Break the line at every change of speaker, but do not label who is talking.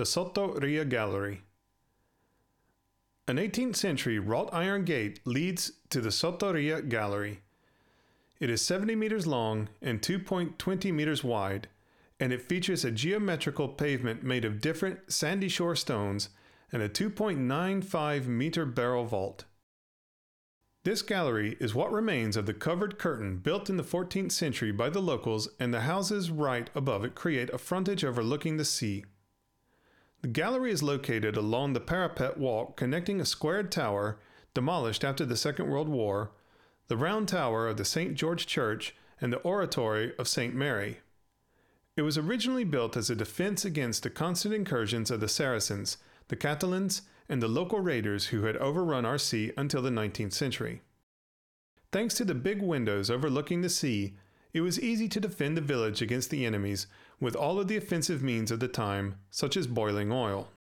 the Sottoria Gallery. An 18th century wrought iron gate leads to the Sottoria Gallery. It is 70 meters long and 2.20 meters wide, and it features a geometrical pavement made of different sandy shore stones and a 2.95 meter barrel vault. This gallery is what remains of the covered curtain built in the 14th century by the locals, and the houses right above it create a frontage overlooking the sea. The gallery is located along the parapet walk connecting a squared tower, demolished after the Second World War, the round tower of the St. George Church, and the oratory of St. Mary. It was originally built as a defense against the constant incursions of the Saracens, the Catalans, and the local raiders who had overrun our sea until the 19th century. Thanks to the big windows overlooking the sea, it was easy to defend the village against the enemies with all of the offensive means of the time, such as boiling oil.